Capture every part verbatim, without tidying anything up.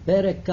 פרק כ'.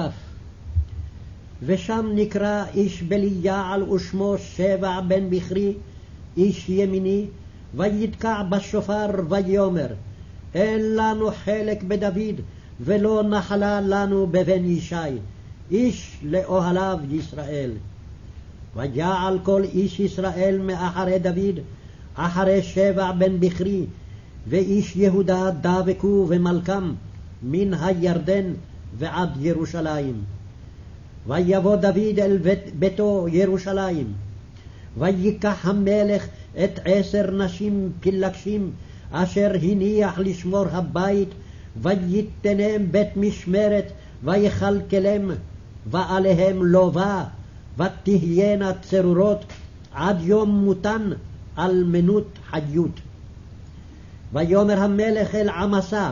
ושם נקרא איש בליעל ושמו שבע בן בכרי, איש ימיני, ויתקע בשופר ויאמר, אין לנו חלק בדוד, ולא נחלה לנו בבן ישי, איש לאוהליו ישראל. ויעל כל איש ישראל מאחרי דוד, אחרי שבע בן בכרי, ואיש יהודה דבקו ומלכם, מן הירדן ועד ירושלים. ויבוא דוד אל בית, ביתו ירושלים, ויקח המלך את עשר נשים פילגשים, אשר הניח לשמור הבית, ויתנם בית משמרת, ויכלכלם, ועליהם לובה, ותהיינה צרורות, עד יום מותן על מנות חיות. ויאמר המלך אל עמסה,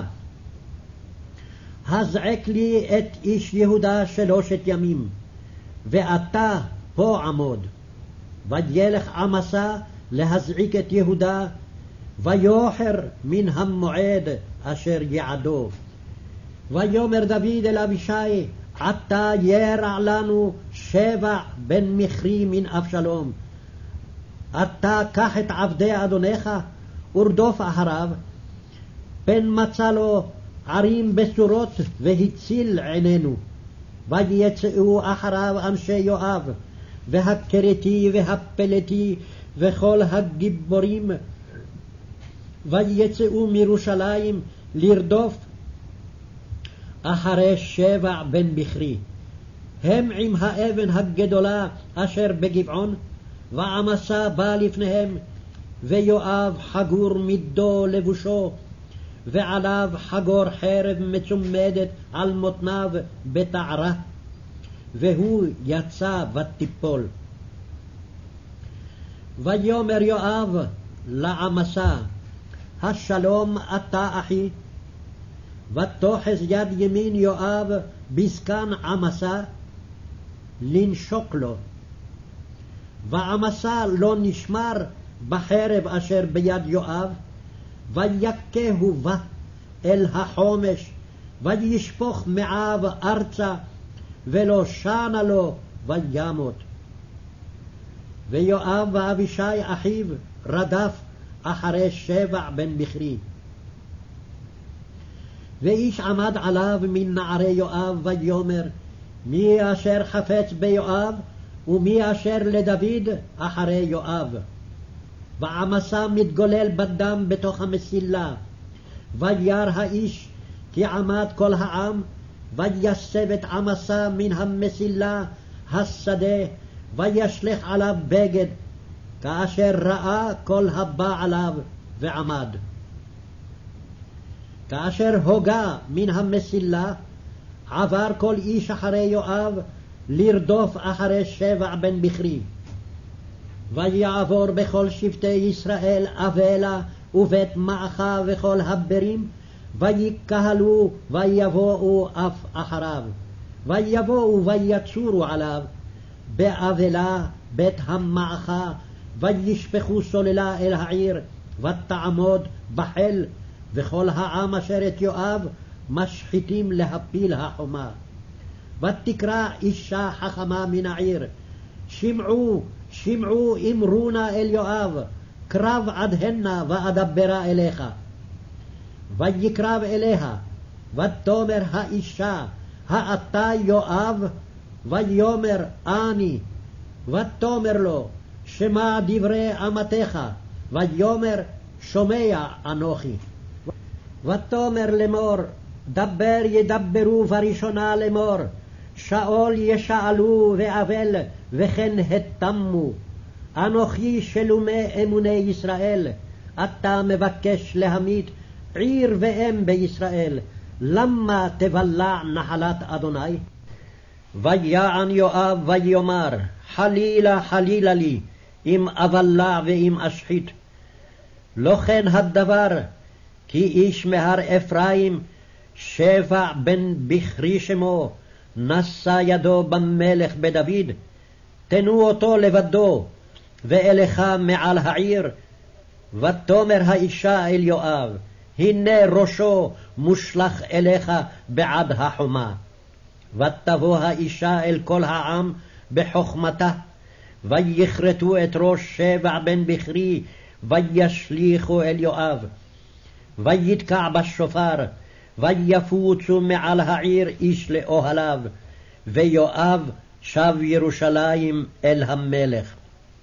הזעק לי את איש יהודה שלושת ימים, ואתה פה עמוד. וילך עמסה להזעיק את יהודה, ויוחר מן המועד אשר יעדו. ויאמר דוד אל אבישי, עתה ירע לנו שבע בן מכרי מן אבשלום. אתה קח את עבדי אדונך ורדוף אחריו, פן מצא לו ערים בצורות והציל עינינו. ויצאו אחריו אנשי יואב, והכרתי והפלתי וכל הגיבורים, ויצאו מירושלים לרדוף אחרי שבע בן בכרי. הם עם האבן הגדולה אשר בגבעון, ועמסה בא לפניהם, ויואב חגור מידו לבושו, ועליו חגור חרב מצומדת על מותניו בתערה, והוא יצא ותיפול. ויאמר יואב לעמסה, השלום אתה אחי? ותוחז יד ימין יואב בזקן עמסה לנשוק לו. ועמסה לא נשמר בחרב אשר ביד יואב, ויכהו בה אל החומש, וישפוך מעיו ארצה, ולא שנה לו וימות. ויואב ואבישי אחיו רדף אחרי שבע בן בכרי. ואיש עמד עליו מן נערי יואב ויאמר, מי אשר חפץ ביואב, ומי אשר לדוד אחרי יואב. ועמסה מתגולל בדם בתוך המסילה. וירא האיש כי עמד כל העם, ויסב את עמסה מן המסילה השדה, וישלך עליו בגד, כאשר ראה כל הבא עליו ועמד. כאשר הוגה מן המסילה, עבר כל איש אחרי יואב לרדוף אחרי שבע בן בכרי. ויעבור בכל שבטי ישראל אבלה ובית מעכה וכל הברים, ויקהלו ויבואו אף אחריו, ויבואו ויצורו עליו באבלה בית המעכה, וישפכו סוללה אל העיר, ותעמוד בחל, וכל העם אשר את יואב משחיתים להפיל החומה. ותקרא אישה חכמה מן העיר, שמעו, שמעו אמרונה אל יואב, קרב עד הנה ואדברה אליך. ויקרב אליה, ותאמר האישה, האתה יואב? ויאמר אני. ותאמר לו, שמע דברי אמתך? ויאמר, שומע אנוכי. ותאמר לאמור, דבר ידברו בראשונה לאמור, שאול ישאלו ואבל, וכן התמו. אנוכי שלומי אמוני ישראל, אתה מבקש להמית עיר ואם בישראל, למה תבלע נחלת אדוני? ויען יואב ויאמר, חלילה חלילה לי, אם אבלע ואם אשחית. לא כן הדבר, כי איש מהר אפרים, שבע בן בכרי שמו, נשא ידו במלך בדוד, תנו אותו לבדו, ואליך מעל העיר. ותאמר האישה אל יואב, הנה ראשו מושלך אליך בעד החומה. ותבוא האישה אל כל העם בחוכמתה, ויכרתו את ראש שבע בן בכרי, וישליכו אל יואב. ויתקע בשופר, ויפוצו מעל העיר איש לאוהליו, ויואב שב ירושלים אל המלך.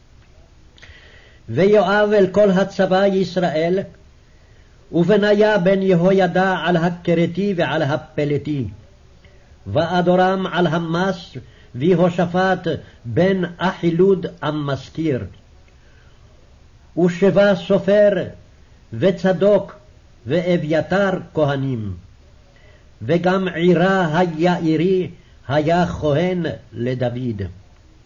ויואב אל כל הצבא ישראל, ובניה בן יהוידע על הכרתי ועל הפלתי, ואדורם על המס, ויהושפט בן אחילוד המזכיר, ושבע סופר, וצדוק, ואביתר כהנים, וגם עירה היעירי היה כהן לדוד.